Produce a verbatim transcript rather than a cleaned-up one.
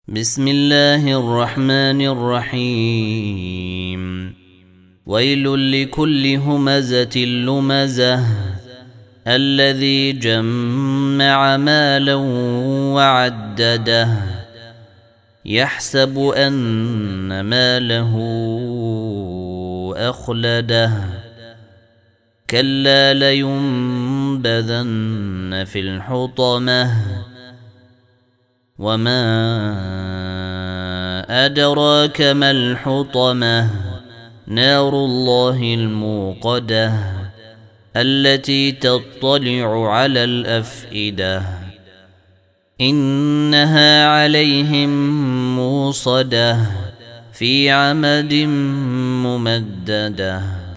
بسم الله الرحمن الرحيم ويل لكل همزة لمزة الذي جمع مالا وعدده يحسب أن ماله أخلده كلا لينبذن في الحطمة وما أدراك ما الحطمة نار الله الموقدة التي تطلع على الأفئدة إنها عليهم موصدة في عمد ممدده.